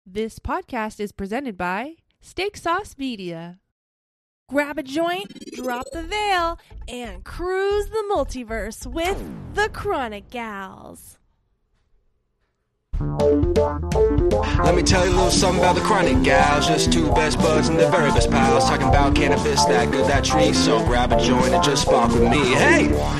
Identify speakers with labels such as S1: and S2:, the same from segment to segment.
S1: This podcast is presented by Steak Sauce Media.
S2: Grab a joint, drop the veil, and cruise the multiverse with the Chronic Gals.
S3: Let me tell you a little something about the Chronic Gals. Just two best buds and the very best pals. Talking about cannabis, that good, that treat. So grab a joint and just spark with me. Hey!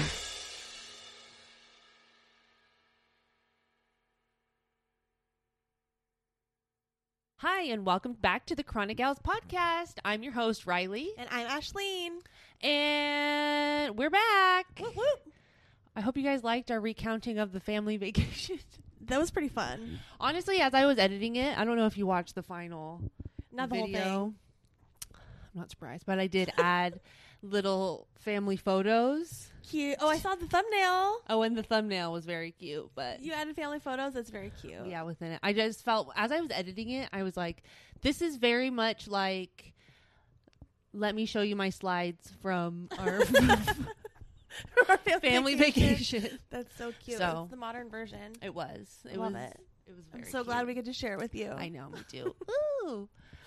S1: Hi, and welcome back to the Chronic Gals podcast. I'm your host, Riley,
S2: And I'm Ashleen.
S1: and we're back.
S2: Whoop, whoop.
S1: I hope you guys liked our recounting of the family vacation.
S2: That was pretty fun.
S1: Honestly, as I was editing it, I don't know if you watched the final
S2: Not the
S1: video.
S2: whole thing.
S1: I'm not surprised, but I did add little family photos.
S2: Cute. Oh, I saw the thumbnail.
S1: Oh, and the thumbnail was very cute, but
S2: You added family photos. That's very cute.
S1: yeah, within it. I just felt, as I was editing it, I was like, this is very much like, let me show you my slides from our
S2: Our
S1: family vacation.
S2: That's so cute.
S1: So-
S2: It's the modern version.
S1: It was.
S2: I love it.
S1: It was
S2: I'm
S1: very
S2: so glad
S1: cute.
S2: we get to share it with you.
S1: I know, me too. Ooh.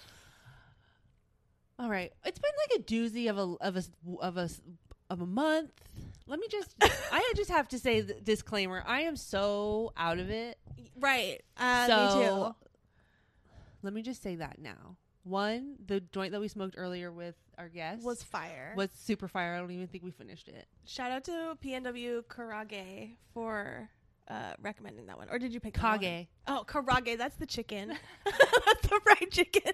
S1: All right. It's been like a doozy of a month. Let me just I just have to say the disclaimer. I am so out of it.
S2: Right.
S1: So
S2: Me too.
S1: let me just say that now. One, the joint that we smoked earlier with our guest
S2: Was fire.
S1: was super fire. I don't even think we finished it.
S2: Shout out to PNW Karage for recommending that one. Or did you pick that one?
S1: Kage.
S2: Oh, Karage. That's the chicken. That's the fried chicken.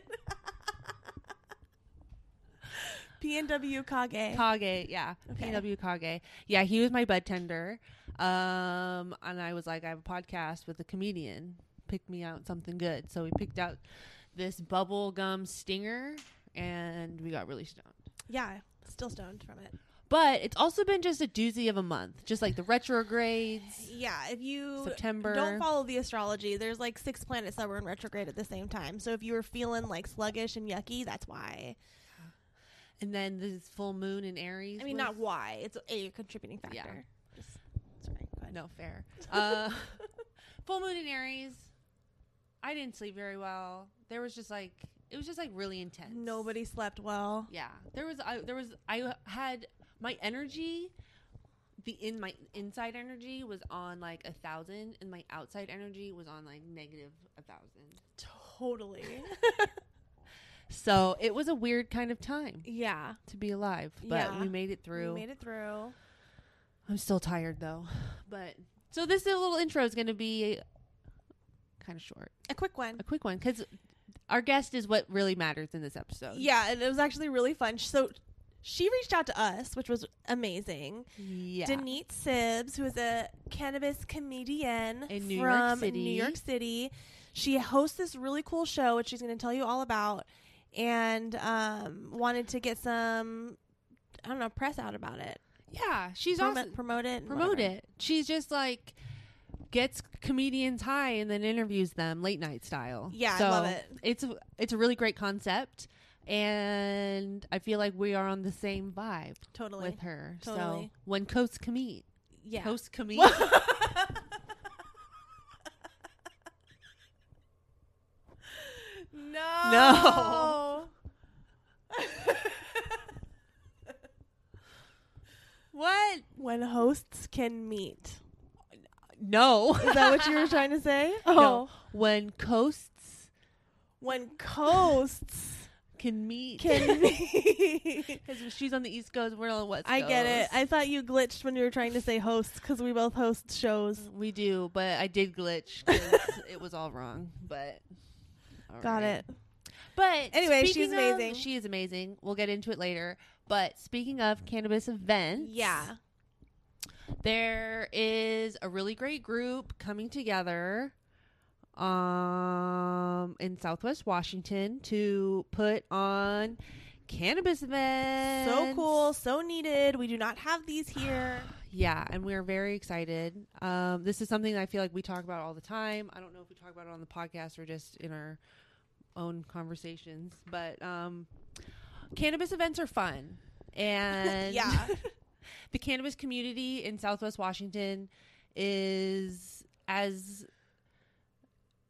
S2: PNW Kage.
S1: Kage, yeah.
S2: Okay.
S1: PW Kage. Yeah, he was my bud tender. And I was like, I have a podcast with a comedian. Pick me out something good. So we picked out this bubble gum stinger and we got really stoned.
S2: Yeah, still stoned from it.
S1: But it's also been just a doozy of a month. Just like the retrogrades.
S2: Yeah, if you
S1: September.
S2: don't follow the astrology, there's like 6 planets that were in retrograde at the same time. So if you were feeling like sluggish and yucky, that's why.
S1: And then this full moon in Aries.
S2: I mean,
S1: was-
S2: not why. It's a contributing factor.
S1: Yeah.
S2: Just, sorry, go ahead.
S1: No, fair. Full moon in Aries. I didn't sleep very well. There was just like, it was just like really intense.
S2: Nobody slept well.
S1: Yeah. I had my energy, my inside energy was on like 1,000 and my outside energy was on like negative 1,000.
S2: Totally.
S1: So it was a weird kind of time
S2: Yeah.
S1: to be alive, but
S2: Yeah.
S1: we made it through.
S2: We made it through.
S1: I'm still tired though, but so this little intro is going to be kind of short,
S2: A quick one.
S1: a quick one, because our guest is what really matters in this episode.
S2: Yeah, and it was actually really fun. So she reached out to us, which was amazing.
S1: Yeah.
S2: Denise Sibbs, who is a cannabis comedian
S1: In New
S2: from
S1: York City.
S2: New York City. She hosts this really cool show, which she's going to tell you all about, and wanted to get some, I don't know, press out about it.
S1: Yeah, she's
S2: Promote
S1: awesome.
S2: promote it. and
S1: Promote
S2: whatever.
S1: it. She's just like gets comedians high and then interviews them late night style.
S2: Yeah, I
S1: So
S2: love it.
S1: It's a really great concept, and I feel like we are on the same vibe
S2: Totally.
S1: with her. So
S2: Totally.
S1: when coasts can meet,
S2: Yeah.
S1: coasts can meet.
S2: No.
S1: What?
S2: When hosts can meet.
S1: No.
S2: Is that what you were trying to say?
S1: No. When coasts
S2: When coasts
S1: can meet.
S2: can meet.
S1: Because she's on the East Coast, we're on the West Coast.
S2: I get it. I thought you glitched when you were trying to say hosts because we both host shows.
S1: We do, but I did glitch 'cause it was all wrong. But
S2: Got
S1: alright.
S2: it.
S1: But
S2: Anyway, she's
S1: speaking of-
S2: amazing.
S1: She is amazing. We'll get into it later. But speaking of cannabis events,
S2: Yeah.
S1: there is a really great group coming together in Southwest Washington to put on cannabis events.
S2: So cool. So needed. We do not have these here.
S1: Yeah, and we're very excited. This is something that I feel like we talk about all the time. I don't know if we talk about it on the podcast or just in our own conversations, but cannabis events are fun. And
S2: Yeah.
S1: the cannabis community in Southwest Washington is as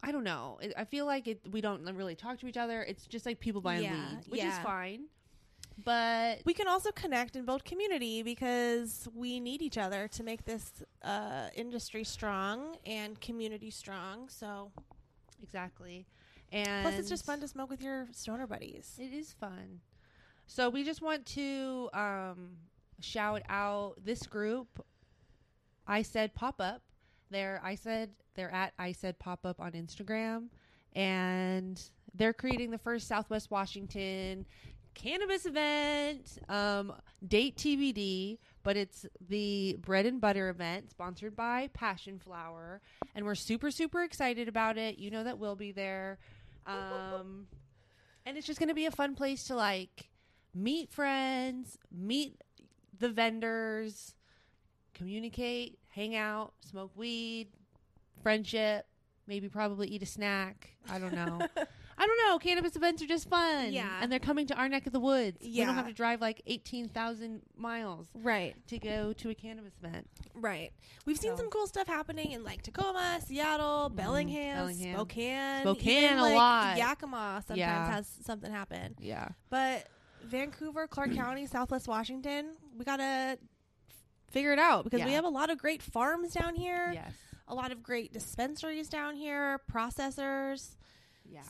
S1: I don't know. I feel like we don't really talk to each other. It's just like people buying weed, which is fine. But
S2: we can also connect and build community because we need each other to make this industry strong and community strong. So
S1: exactly. And
S2: plus, it's just fun to smoke with your stoner buddies.
S1: It is fun. So we just want to shout out this group, I Said Pop Up. They're at I Said Pop Up on Instagram, and they're creating the first Southwest Washington cannabis event. Date TBD, but it's the bread and butter event sponsored by Passion Flower, and we're super, super excited about it. You know that we'll be there. And it's just going to be a fun place to like meet friends, meet the vendors, communicate, hang out, smoke weed, friendship, maybe probably eat a snack. I don't know. Cannabis events are just fun.
S2: Yeah.
S1: And they're coming to our neck of the woods.
S2: Yeah.
S1: We don't have to drive like 18,000 miles
S2: Right.
S1: to go to a cannabis event.
S2: Right. We've seen some cool stuff happening in like Tacoma, Seattle, Bellingham, Spokane.
S1: Even,
S2: like,
S1: a lot.
S2: Yakima sometimes has something happen.
S1: Yeah.
S2: But Vancouver, Clark County, Southwest Washington, we got to figure it out because we have a lot of great farms down here.
S1: Yes.
S2: A lot of great dispensaries down here, processors.
S1: Yeah.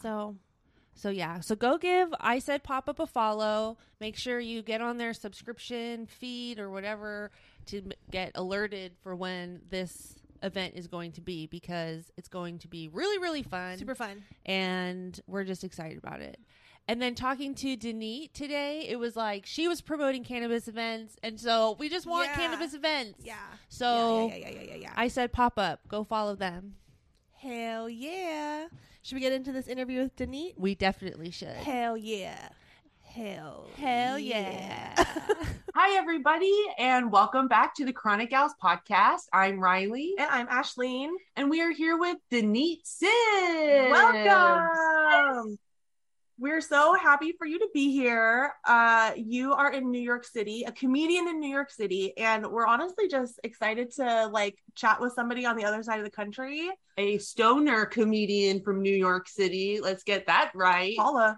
S1: So go give I Said Pop Up a follow. Make sure you get on their subscription feed or whatever to get alerted for when this event is going to be, because it's going to be really, really fun.
S2: Super fun.
S1: And we're just excited about it. And then talking to Denise today, it was like she was promoting cannabis events. And so we just want cannabis events.
S2: Yeah.
S1: So
S2: yeah.
S1: I Said Pop Up. Go follow them.
S2: Hell yeah. Should we get into this interview with Denise?
S1: We definitely should.
S2: Hell yeah. Hell
S1: yeah.
S4: Hi, everybody, and welcome back to the Chronic Gals podcast. I'm Riley.
S5: And I'm Ashleen.
S4: And we are here with Denise Sims.
S5: Welcome. We're so happy for you to be here. You are in New York City, a comedian in New York City, and we're honestly just excited to like chat with somebody on the other side of the country.
S4: A stoner comedian from New York City. Let's get that right.
S5: Paula.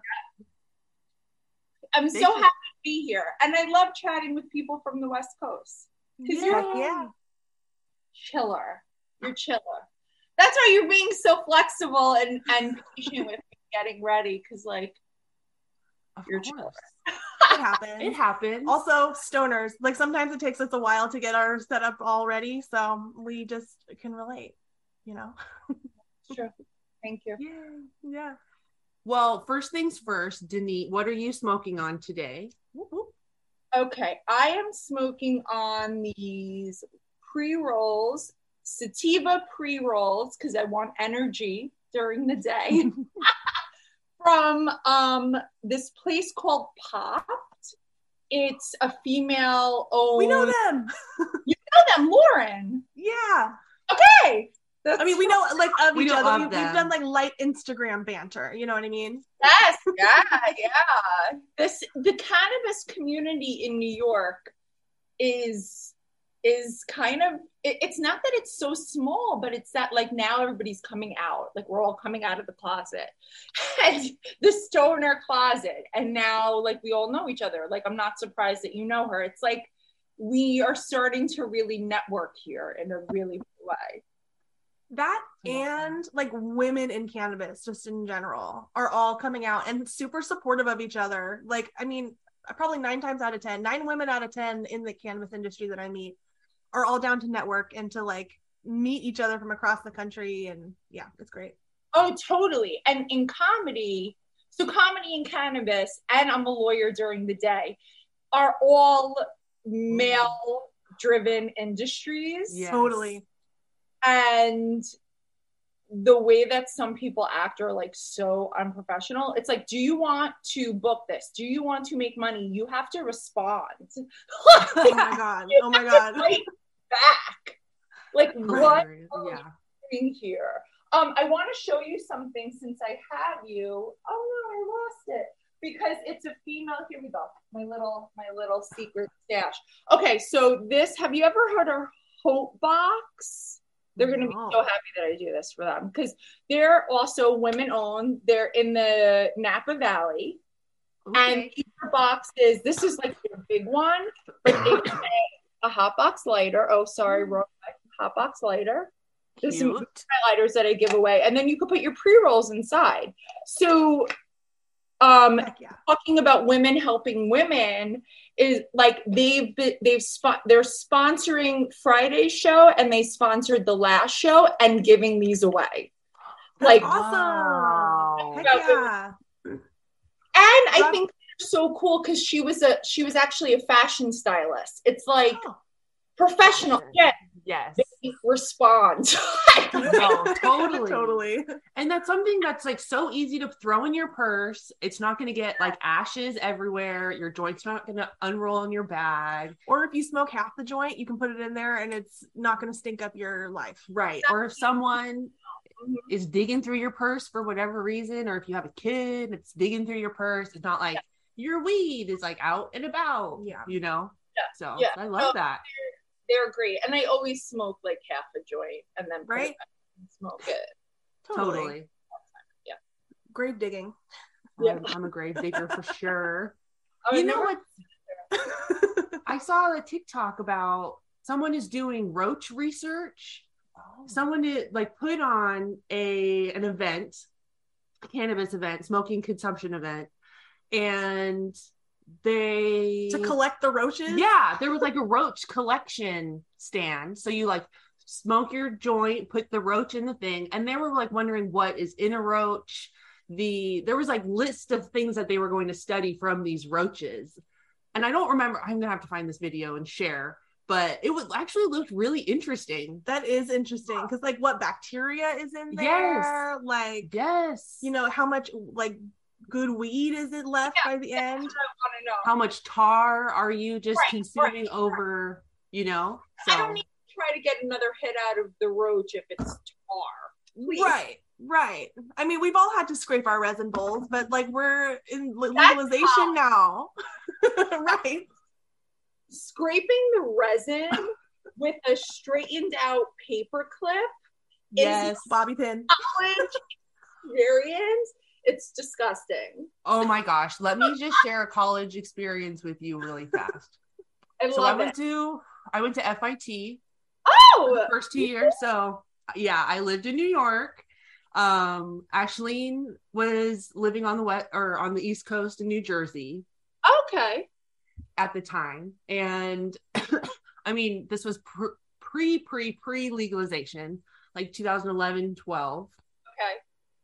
S6: I'm so happy to be here. And I love chatting with people from the West Coast. Because you're chiller. You're chiller. That's why you're being so flexible and patient with me getting ready. Because, like, you're chiller.
S5: It happens.
S4: It happens.
S5: Also, stoners. Like, sometimes it takes us a while to get our setup all ready. So we just can relate, you know?
S6: Sure. Thank you.
S5: Yeah.
S4: Well, first things first, Denise, what are you smoking on today?
S6: Okay, I am smoking on these pre-rolls, sativa pre-rolls, because I want energy during the day, from this place called Popped. It's a female-owned...
S5: We know them!
S6: You know them, Lauren!
S5: Yeah.
S6: Okay!
S5: We know like of each other. We've
S4: them.
S5: done like light Instagram banter. You know what I mean?
S6: Yes, yeah. The cannabis community in New York is kind of it's not that it's so small, but it's that like now everybody's coming out. Like we're all coming out of the closet, and the stoner closet, and now like we all know each other. Like I'm not surprised that you know her. It's like we are starting to really network here in a really big way.
S5: That and like women in cannabis just in general are all coming out and super supportive of each other. Like, I mean, probably 9 women out of 10 in the cannabis industry that I meet are all down to network and to like meet each other from across the country. And yeah, it's great.
S6: Oh, totally. And in comedy, so comedy and cannabis, and I'm a lawyer during the day, are all male driven industries.
S5: Yes. Totally.
S6: And the way that some people act are like so unprofessional. It's like, do you want to book this? Do you want to make money? You have to respond.
S5: Oh my God. Oh my God.
S6: Fight back. Like what are you doing here? I want to show you something since I have you. Oh no, I lost it. Because it's a female. Here we go. My little secret stash. Okay, so this, have you ever heard of Hope Box? They're going to be so happy that I do this for them because they're also women owned. They're in the Napa Valley.
S4: Okay.
S6: And these are boxes. This is like a big one, but they make a hot box lighter. Oh, sorry, wrong hot box lighter. There's some highlighters that I give away, and then you could put your pre-rolls inside. So, talking about women helping women is like they're sponsoring Friday's show, and they sponsored the last show and giving these away.
S5: That's
S6: Like
S5: awesome. Heck yeah.
S6: And I think they're so cool because she was actually a fashion stylist. It's like professional.
S4: Yes.
S6: They respond.
S4: No, totally.
S5: Totally.
S4: And that's something that's like so easy to throw in your purse. It's not going to get like ashes everywhere. Your joint's not going to unroll in your bag.
S5: Or if you smoke half the joint, you can put it in there and it's not going to stink up your life.
S4: Right. Or if someone is digging through your purse for whatever reason, or if you have a kid that's digging through your purse, it's not like your weed is like out and about.
S5: Yeah.
S4: You know?
S6: Yeah.
S4: So I love that.
S6: They're great. And I always smoke like half a joint and then put it back and smoke it.
S4: Totally.
S6: Yeah.
S5: Grave digging.
S6: Yeah.
S4: I'm a grave digger for sure.
S6: I
S4: You know what? I saw a TikTok about someone is doing roach research. Someone did like put on an event, a cannabis event, smoking consumption event, and they
S5: to collect the roaches.
S4: Yeah, there was like a roach collection stand. So you like smoke your joint, put the roach in the thing, and they were like wondering what is in a roach. There was like list of things that they were going to study from these roaches. And I don't remember, I'm gonna have to find this video and share, but it was actually looked really interesting.
S5: That is interesting because like what bacteria is in there?
S4: Yes.
S5: Like
S4: Yes.
S5: you know, how much like good weed is it left by the end?
S6: I want to know.
S4: How much tar are you just consuming over, you know? So
S6: I don't need to try to get another hit out of the roach if it's tar. Please.
S5: Right. I mean, we've all had to scrape our resin bowls, but like we're in legalization now. Right.
S6: Scraping the resin with a straightened out paper clip
S5: Yes, bobby pin.
S6: college experience. It's disgusting.
S4: oh my gosh, let me just share a college experience with you really fast.
S6: I
S4: went to FIT
S6: Oh,
S4: first 2 years. So yeah, I lived in New York. Ashleen was living on the East Coast in New Jersey
S6: okay.
S4: at the time. And I mean, this was pre legalization, like 2011, 12.
S6: Okay.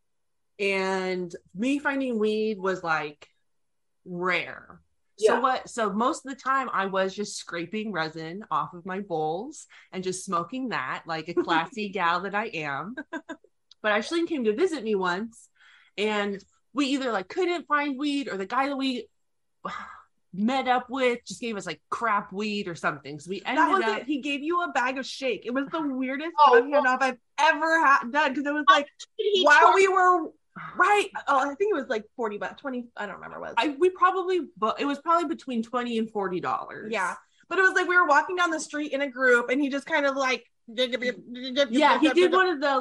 S4: And me finding weed was like rare.
S6: Yeah.
S4: So most of the time I was just scraping resin off of my bowls and just smoking that like a classy gal that I am. But Ashleen came to visit me once and we either like couldn't find weed or the guy that we met up with just gave us like crap weed or something. So we ended up.
S5: He gave you a bag of shake. It was the weirdest handoff I've ever done because it was like while we were right. Oh, I think it was like $40, 20. I don't remember what it was.
S4: It was probably between $20 and $40.
S5: Yeah, but it was like we were walking down the street in a group, and he just kind of like
S4: yeah, he did one of the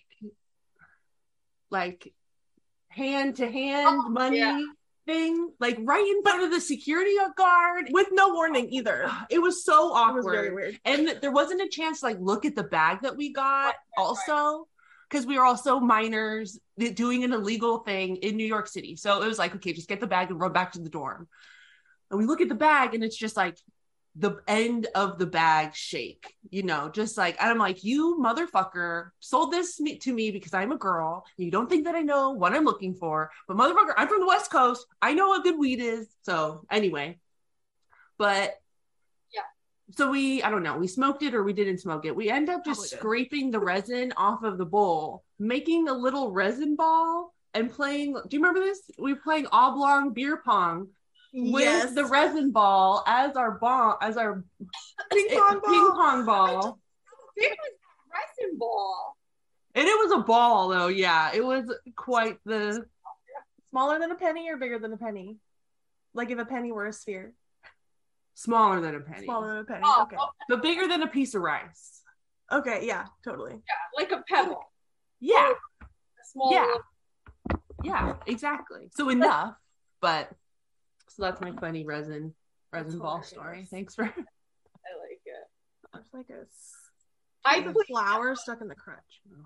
S4: like hand to hand money thing, like right in front of the security guard
S5: with no warning either.
S4: It was so awkward.
S5: It was very weird.
S4: And there wasn't a chance to like look at the bag that we got also because we were also minors doing an illegal thing in New York City. So it was like, okay, just get the bag and run back to the dorm. And we look at the bag and it's just like the end of the bag shake, you know, just like, and I'm like, you motherfucker sold this to me because I'm a girl. You don't think that I know what I'm looking for, but motherfucker, I'm from the West Coast. I know what good weed is. So anyway, but
S6: yeah.
S4: So I don't know, we smoked it or we didn't smoke it. We end up just scraping the resin off of the bowl, making a little resin ball and playing. Do you remember this? We were playing oblong beer pong with the resin ball as our ping pong ball.
S6: It was a resin ball.
S4: And it was a ball though, yeah. It was quite the
S5: smaller than a penny or bigger than a penny? Like if a penny were a sphere.
S4: Smaller than a penny.
S5: Smaller than a penny. Okay.
S4: But bigger than a piece of rice.
S5: Okay, yeah, totally.
S6: Yeah, like a pebble.
S4: Yeah.
S6: A small
S4: Yeah.
S6: little-
S4: Yeah, exactly. So enough, but so that's my funny resin ball
S5: hilarious.
S4: story. Thanks for
S6: I like it.
S5: It's like
S6: I
S5: a
S6: played
S5: flower stuck in the crutch.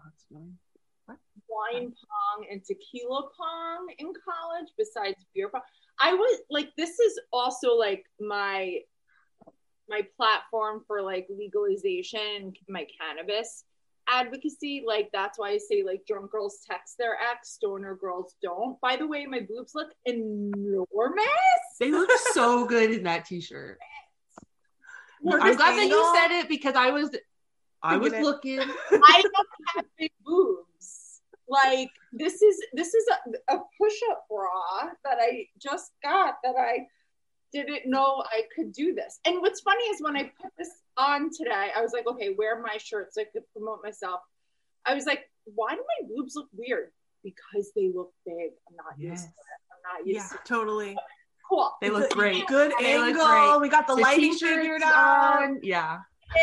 S6: wine pong and tequila pong in college besides beer pong. I was like, this is also like my platform for like legalization, my cannabis advocacy. Like that's why I say like drunk girls text their ex, stoner girls don't. By the way, my boobs look enormous.
S4: They look so good in that t-shirt.
S5: Or
S4: I'm
S5: this
S4: glad that you
S5: angle.
S4: said it because I was
S5: Thinking it.
S4: looking.
S6: I don't have big boobs. Like this is a push-up bra that I just got that I didn't know I could do this. And what's funny is when I put this on today, I was like, okay, wear my shirt so I could promote myself. I was like, why do my boobs look weird? Because they look big. I'm not used to it. I'm not used
S5: Yeah,
S6: to it.
S5: totally.
S6: Cool.
S4: They look great.
S5: Good
S4: They look
S5: angle.
S4: great.
S5: We got the lighting
S4: t-shirts
S5: figured out.
S4: on. Yeah.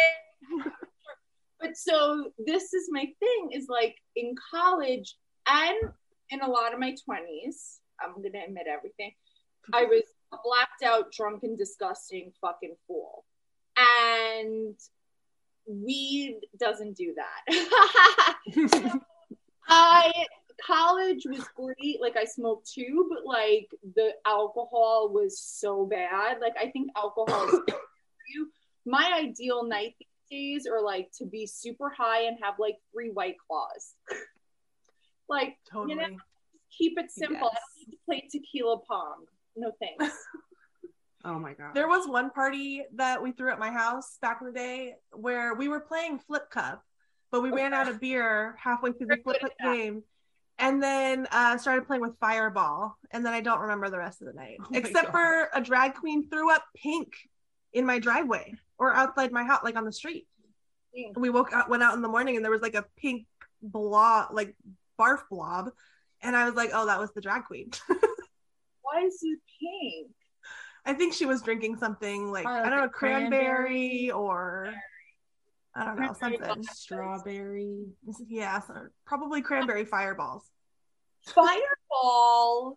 S6: But so this is my thing is like in college and in a lot of my 20s, I'm going to admit everything. I was a blacked out, drunk and disgusting fucking fool. And weed doesn't do that. College was great. Like I smoked too, but like the alcohol was so bad. Like I think alcohol is good for you. My ideal night these days are like to be super high and have like 3 White Claws. Like,
S5: Totally.
S6: you know, keep it simple.
S5: Yes.
S6: I don't need to play tequila pong. No thanks.
S4: Oh my god.
S5: There was one party that we threw at my house back in the day where we were playing Flip Cup, but we ran out of beer halfway through the Flip Cup game, and then started playing with Fireball, and then I don't remember the rest of the night,
S4: my
S5: except
S4: God.
S5: for a drag queen threw up pink in my driveway or outside my house, like on the street. We went out in the morning, and there was like a pink blob, like barf blob, and I was like, oh, that was the drag queen.
S6: Why is it pink?
S5: I think she was drinking something like,
S4: Probably
S5: I don't know,
S4: like
S5: cranberry or I don't know,
S6: Cranberry
S5: something.
S4: Strawberry.
S5: Yeah, so probably cranberry fireballs.
S6: Fireball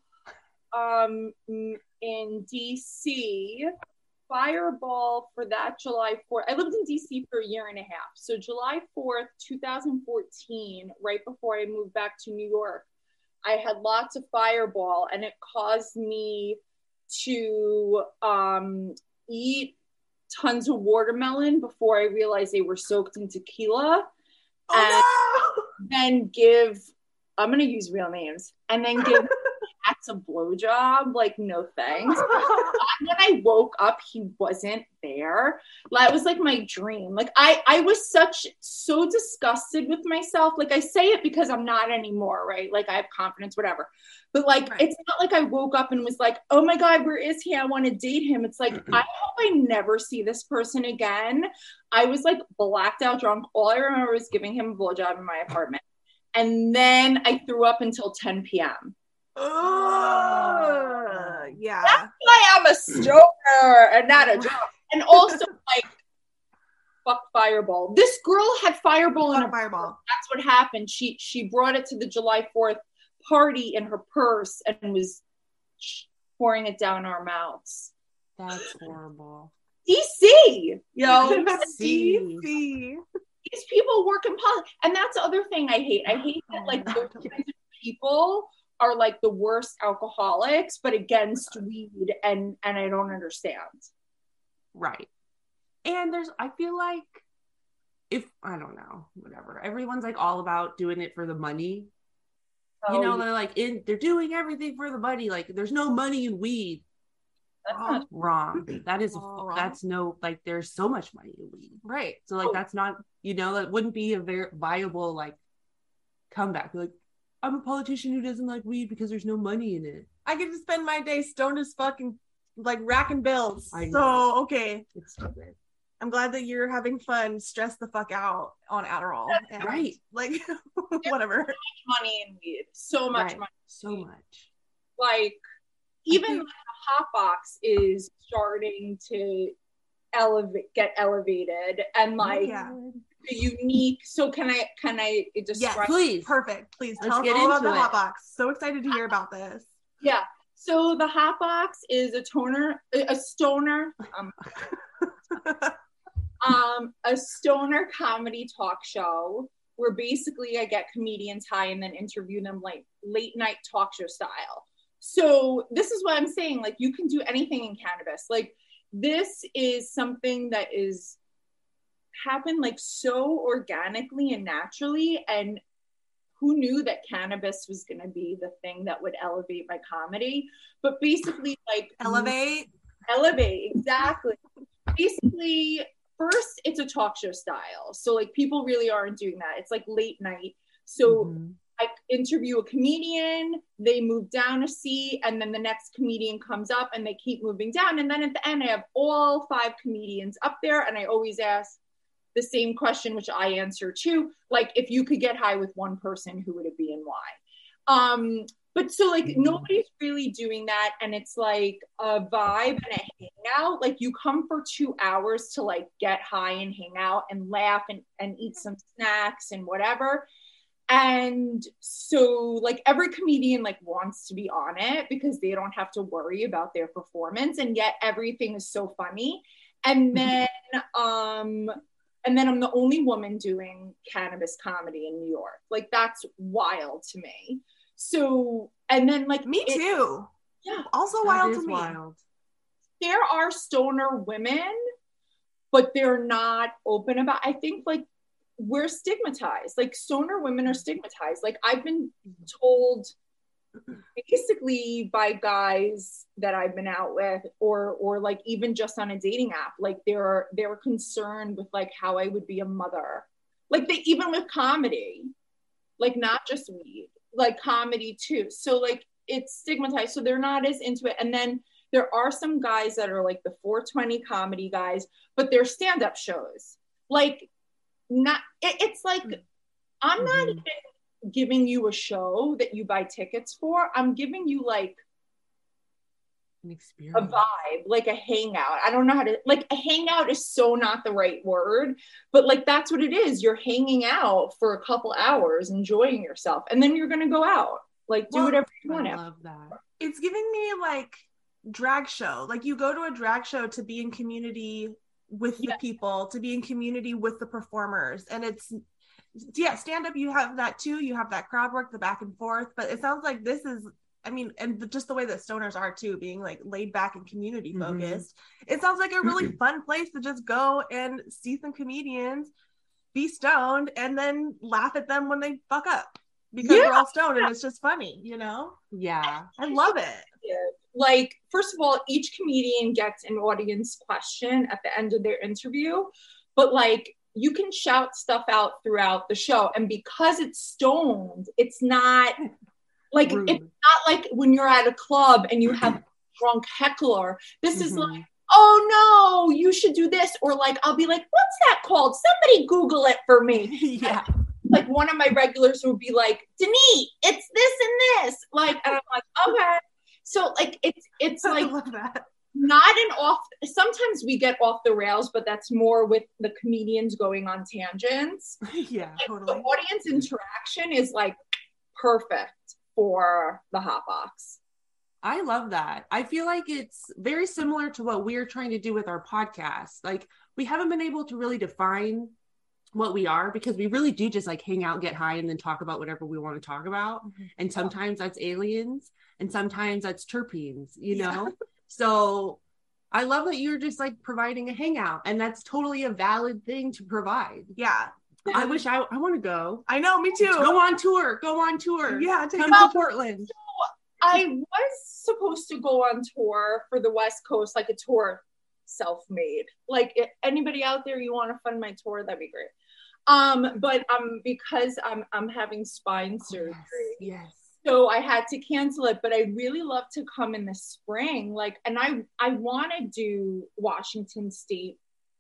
S6: in DC. Fireball for that July 4th. I lived in DC for a year and a half. So July 4th, 2014, right before I moved back to New York, I had lots of Fireball, and it caused me to eat tons of watermelon before I realized they were soaked in tequila.
S5: Oh,
S6: Then give, I'm going to use real names, and then give cats a blowjob. Like, no thanks. When I woke up, he wasn't there. That was like my dream. Like I was so disgusted with myself. Like I say it because I'm not anymore, right? Like I have confidence, whatever. But like,
S5: Right.
S6: It's not like I woke up and was like, oh my God, where is he? I want to date him. It's like, I hope I never see this person again. I was like blacked out drunk. All I remember was giving him a blowjob in my apartment. And then I threw up until 10 p.m.
S5: yeah.
S6: That's why I'm a stoner and not a drunk. And also, like, fuck Fireball. This girl had Fireball in her
S5: Fireball.
S6: That's what happened. She brought it to the July 4th party in her purse and was pouring it down our mouths.
S4: That's horrible.
S6: DC, yo.
S4: DC.
S5: DC.
S6: These people work in politics. And that's the other thing I hate. I hate that, like, those kinds of people are like the worst alcoholics, but against weed, and I don't understand.
S4: Right. And I feel like I don't know, whatever. Everyone's like all about doing it for the money. You know, they're like they're doing everything for the money. Like there's no money in weed.
S6: That's not
S4: Wrong. That is
S5: Wrong.
S4: that's no, like there's so much money in weed.
S5: Right.
S4: So like that's not, that wouldn't be a very viable like comeback. Like I'm a politician who doesn't like weed because there's no money in it.
S5: I get to spend my day stoned as fucking like racking bills.
S4: I know.
S5: So okay.
S4: It's stupid.
S5: I'm glad that you're having fun, stress the fuck out on Adderall. And,
S4: Right.
S5: Like whatever.
S6: money in weed. So much
S4: Right.
S6: money.
S4: So much.
S6: Like even like the hot box is starting to get elevated, and like
S5: Yeah.
S6: the unique. So can I describe?
S4: Please.
S5: Perfect. Please
S4: Let's
S5: tell us
S4: get
S5: all about
S4: into
S5: the
S4: it.
S5: hot box. So excited to hear about this.
S6: Yeah. So the hot box is a stoner comedy talk show where basically I get comedians high and then interview them like late night talk show style. So this is what I'm saying. Like, you can do anything in cannabis. Like, this is something that is happened like so organically and naturally. And who knew that cannabis was going to be the thing that would elevate my comedy? But basically, like,
S5: Elevate,
S6: exactly. Basically, first, it's a talk show style. So like, people really aren't doing that. It's like late night. So I interview a comedian, they move down a seat, and then the next comedian comes up and they keep moving down. And then at the end, I have all 5 comedians up there, and I always ask the same question, which I answer too. Like, if you could get high with one person, who would it be and why? But so like, nobody's really doing that. And it's like a vibe and a hangout. Like, you come for 2 hours to like get high and hang out and laugh and eat some snacks and whatever. And so like, every comedian like wants to be on it because they don't have to worry about their performance. And yet everything is so funny. And then I'm the only woman doing cannabis comedy in New York. Like, that's wild to me. So, and then like,
S5: me too.
S6: Yeah.
S5: Also
S4: That
S5: wild
S4: is
S5: to me.
S4: wild.
S6: There are stoner women, but they're not open about, I think like, we're stigmatized. Like, stoner women are stigmatized. Like, I've been told basically by guys that I've been out with, or like even just on a dating app, like they were concerned with like how I would be a mother. Like, they, even with comedy, like not just weed, like comedy too. So like, it's stigmatized. So they're not as into it. And then there are some guys that are like the 420 comedy guys, but they're stand-up shows. Like, not, it's like, I'm not even giving you a show that you buy tickets for. I'm giving you like
S4: An
S6: a
S4: experience.
S6: vibe, like a hangout. I don't know how to, like, a hangout is so not the right word, but like, that's what it is. You're hanging out for a couple hours, enjoying yourself, and then you're gonna go out, like, do whatever you want.
S4: I love that.
S5: It's giving me like drag show. Like, you go to a drag show to be in community with the people, to be in community with the performers. And it's, yeah, stand up, you have that too. You have that crowd work, the back and forth. But it sounds like this is, I mean, and just the way that stoners are too, being like laid back and community focused. It sounds like a really fun place to just go and see some comedians, be stoned, and then laugh at them when they fuck up, because we're all stoned and it's just funny, you know?
S4: Yeah.
S5: I love it.
S6: Like, first of all, each comedian gets an audience question at the end of their interview, but like, you can shout stuff out throughout the show. And because it's stoned, it's not like,
S4: Rude.
S6: it's not like when you're at a club and you have a drunk heckler. This is like, oh no, you should do this. Or like, I'll be like, what's that called? Somebody Google it for me.
S5: Yeah.
S6: Like, one of my regulars would be like, Denise, it's this and this. Like, and I'm like, okay. So like, it's
S5: I
S6: like
S5: love that.
S6: not an off, sometimes we get off the rails, but that's more with the comedians going on tangents.
S5: Yeah,
S6: Like,
S5: totally.
S6: the audience interaction is like perfect for the hot box.
S4: I love that. I feel like it's very similar to what we're trying to do with our podcast. Like, we haven't been able to really define what we are, because we really do just like hang out, get high, and then talk about whatever we want to talk about. And sometimes that's aliens, and sometimes that's terpenes, you know? So I love that you're just like providing a hangout, and that's totally a valid thing to provide.
S5: Yeah.
S4: I wish I want to go.
S5: I know, me too.
S4: Go on tour.
S5: Yeah, take
S4: Come
S5: a-
S4: to Portland.
S6: I was supposed to go on tour for the West Coast, like a tour self-made. Like, if anybody out there, you want to fund my tour, that'd be great. But because I'm having spine surgery.
S4: Yes.
S6: So I had to cancel it, but I really love to come in the spring. Like, and I want to do Washington State.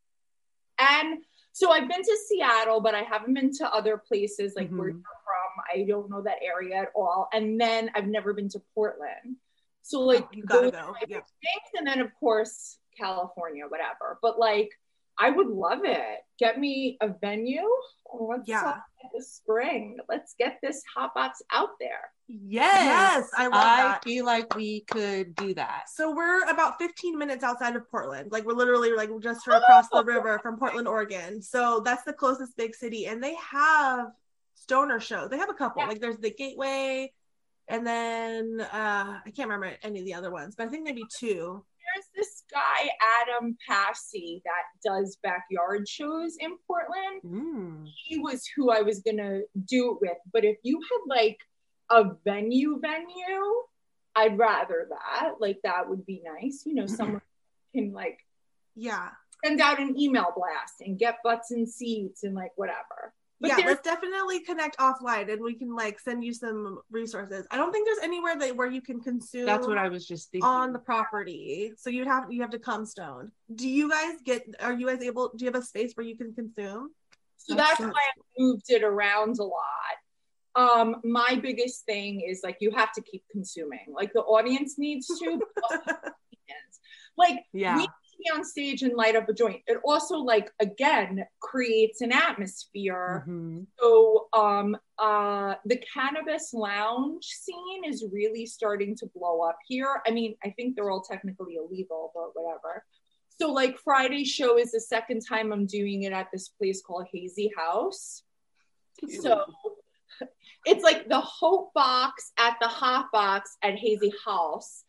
S6: And so I've been to Seattle, but I haven't been to other places like where you're from. I don't know that area at all. And then I've never been to Portland. So like,
S5: you gotta
S6: those
S5: go.
S6: are my
S5: Yeah.
S6: things. And then of course, California, whatever. But like, I would love it. Get me a venue. Let's
S5: Yeah.
S6: the spring. Let's get this hot box out there.
S4: Yes,
S5: I love that.
S4: feel like we could do that.
S5: So we're about 15 minutes outside of Portland. Like we're literally like just across the river from Portland, Oregon. So that's the closest big city. And they have stoner shows. They have a couple.
S6: Yeah.
S5: Like there's the Gateway, and then I can't remember any of the other ones, but I think maybe two.
S6: There's this guy, Adam Passy, that does backyard shows in Portland. He was who I was gonna do it with. But if you had like a venue, I'd rather that. Like that would be nice. You know, someone can like send out an email blast and get butts and seats and like whatever. But
S5: let's definitely connect offline and we can like send you some resources. I don't think there's anywhere where you can consume.
S4: That's what I was just thinking.
S5: On the property. So you have to come stone. Do you have a space where you can consume?
S6: So that's why I moved it around a lot. My biggest thing is like you have to keep consuming. Like the audience needs to. Like we need to be on stage and light up a joint. It also like again creates an atmosphere. So the cannabis lounge scene is really starting to blow up here. I mean, I think they're all technically illegal, but whatever. So like Friday's show is the second time I'm doing it at this place called Hazy House. So it's like the Hope Box at the Hot Box at Hazy House.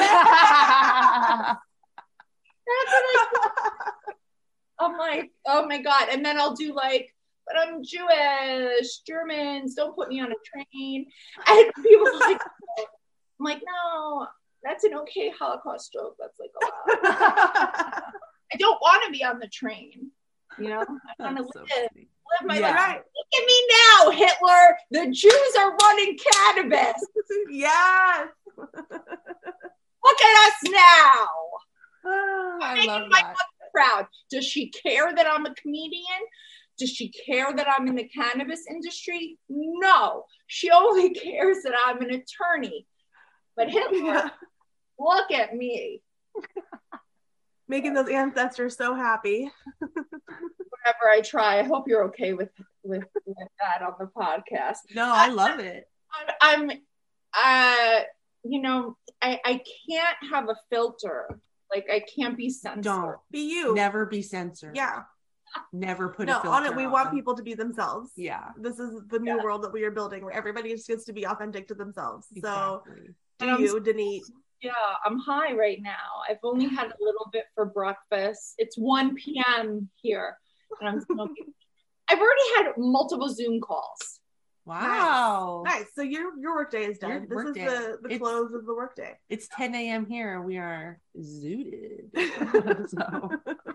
S6: That's what I'm like, oh my God. And then I'll do like, but I'm Jewish, Germans, don't put me on a train. And people are like, I'm like, no, that's an okay Holocaust joke. That's like allowed. I don't want to be on the train. You know, I want to live my life. Look at me now, Hitler. The Jews are running cannabis.
S5: Yes.
S6: Look at us now.
S4: I love
S6: my
S4: that.
S6: mother proud. Does she care that I'm a comedian? Does she care that I'm in the cannabis industry? No. She only cares that I'm an attorney. But Hitler, look at me.
S5: Making those ancestors so happy.
S6: Whenever I try, I hope you're okay with that on the podcast.
S4: No, I love it.
S6: I'm you know, I can't have a filter. Like I can't be censored.
S4: Don't
S5: be you.
S4: Never be censored.
S5: Yeah.
S4: Never put
S5: no
S4: a filter
S5: on it. We want people to be themselves.
S4: Yeah.
S5: This is the new world that we are building where everybody just gets to be authentic to themselves.
S4: Exactly.
S5: So do you, Denise?
S6: Yeah, I'm high right now. I've only had a little bit for breakfast. It's 1 p.m. here, and I'm smoking. I've already had multiple Zoom calls.
S4: Wow.
S5: Nice. So your workday is done. This is the close of the workday.
S4: It's 10 a.m. here, and we are zooted. So.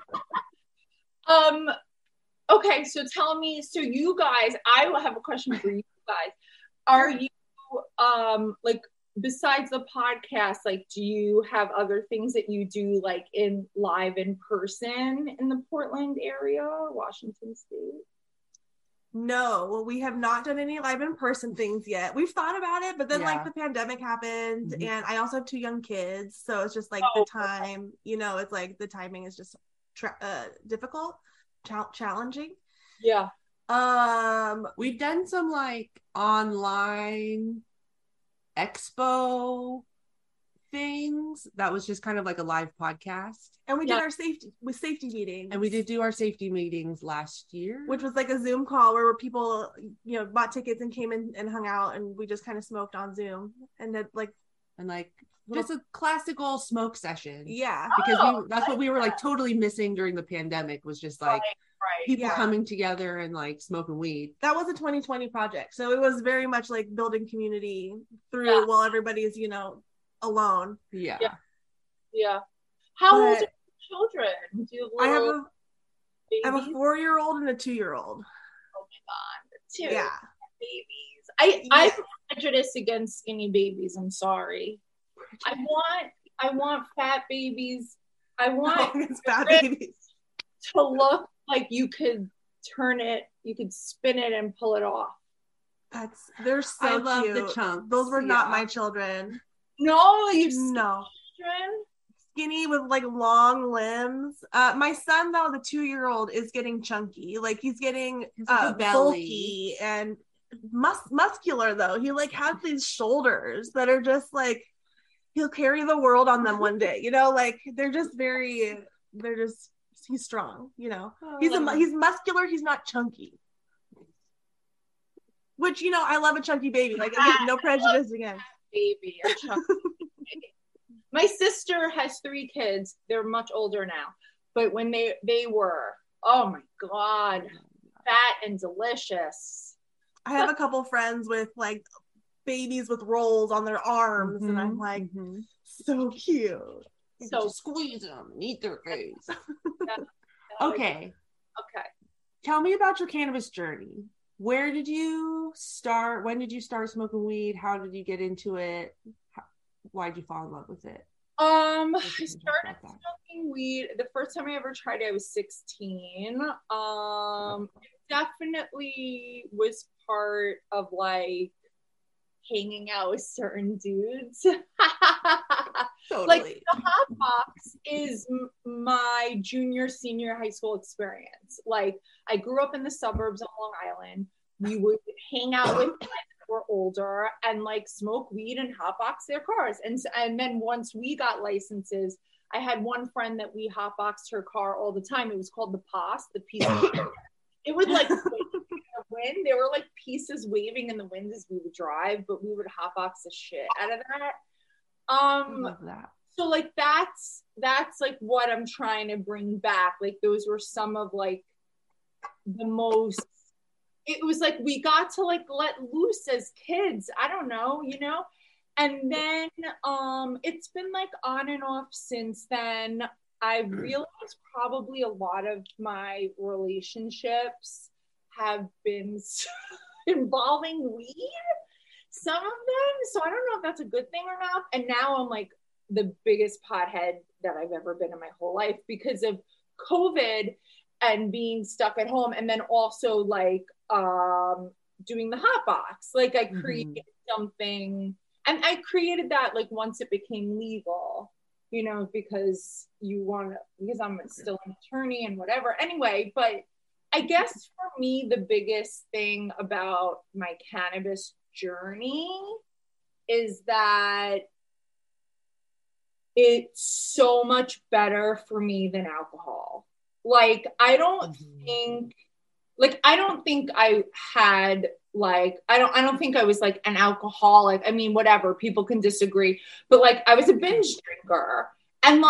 S6: Okay, so tell me. So you guys, I have a question for you guys. Are you like? Besides the podcast, like, do you have other things that you do, like, in person in the Portland area, Washington State?
S5: No, well, we have not done any live in person things yet. We've thought about it, but then like the pandemic happened, and I also have 2 young kids, so it's just like the time, you know, it's like the timing is just difficult, challenging.
S6: Yeah.
S4: We've done some like online expo things that was just kind of like a live podcast,
S5: and we did our safety meetings,
S4: and we did do our safety meetings last year,
S5: which was like a Zoom call where people, you know, bought tickets and came in and hung out, and we just kind of smoked on Zoom and did like
S4: just a classical smoke session.
S5: Yeah,
S4: because that's what we were like totally missing during the pandemic, was just like people coming together and like smoking weed.
S5: That was a 2020 project, so it was very much like building community through while everybody's, you know, alone.
S6: Yeah. How old are your children? Do you
S5: I have a 4-year-old and a 2-year-old.
S6: Oh my God, 2 babies. I'm prejudiced against skinny babies. I'm sorry. I want fat babies. I want
S5: fat babies
S6: to look like you could turn it, you could spin it and pull it off.
S5: They're so
S4: I love
S5: cute.
S4: the chunks.
S5: Those were not my children.
S6: No,
S5: no.
S6: Children?
S5: skinny with like long limbs. My son though, the 2-year-old, is getting chunky. Like he's getting
S4: The belly.
S5: bulky and muscular though. He like has these shoulders that are just like he'll carry the world on them one day. You know, like he's strong. You know, he's muscular. He's not chunky. Which, you know, I love a chunky baby. Like, no prejudice again.
S6: Baby, a chunky baby. My sister has 3 kids. They're much older now, but when they were, oh my God, fat and delicious.
S5: I have a couple friends with like babies with rolls on their arms, and I'm like, so cute.
S4: So squeeze them and eat their face. Okay. Tell me about your cannabis journey. Where did you start? When did you start smoking weed? How did you get into it? Why did you fall in love with it?
S6: I started smoking weed. The first time I ever tried it, I was 16. It definitely was part of like hanging out with certain dudes.
S5: Totally.
S6: Like the hot box is my junior, senior high school experience. Like I grew up in the suburbs of Long Island. We would hang out with friends that were older and like smoke weed and hotbox their cars. And then once we got licenses, I had one friend that we hotboxed her car all the time. It was called the POS, the piece of it would like wave in the wind. There were like pieces waving in the wind as we would drive, but we would hotbox the shit out of that.
S4: I love that.
S6: So like that's like what I'm trying to bring back. Like those were some of like the most, it was like we got to like let loose as kids. I don't know, you know? And then it's been like on and off since then. I realized probably a lot of my relationships have been involving weed, some of them. So I don't know if that's a good thing or not. And now I'm like the biggest pothead that I've ever been in my whole life because of COVID and being stuck at home. And then also like doing the hot box. Like I created something, and I created that like once it became legal. You know, because I'm still an attorney and whatever. Anyway, but I guess for me, the biggest thing about my cannabis journey is that it's so much better for me than alcohol. Like, I don't think I had like, I don't think I was like an alcoholic. I mean, whatever, people can disagree, but like I was a binge drinker, and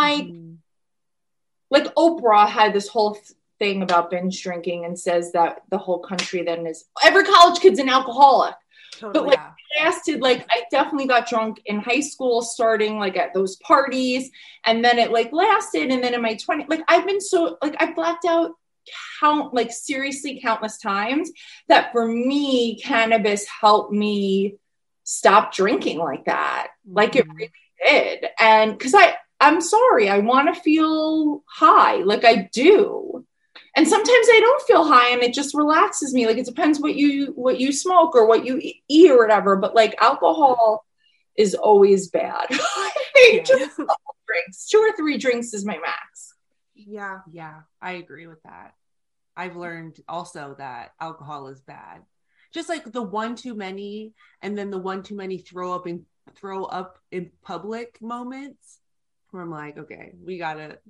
S6: like Oprah had this whole thing about binge drinking and says that the whole country then is every college kid's an alcoholic.
S5: Totally.
S6: But like it lasted, like I definitely got drunk in high school, starting like at those parties, and then it like lasted, and then in my 20s, like I've been so like I blacked out seriously countless times, that for me cannabis helped me stop drinking like that. Like it really did. And because I'm sorry, I want to feel high, like I do, and sometimes I don't feel high and it just relaxes me. Like it depends what you smoke or what you eat or whatever, but like alcohol is always bad. I think just a couple drinks, 2 or 3 drinks is my max.
S5: Yeah,
S4: I agree with that. I've learned also that alcohol is bad. Just like the one too many, and then the one too many throw up in public moments where I'm like, okay, we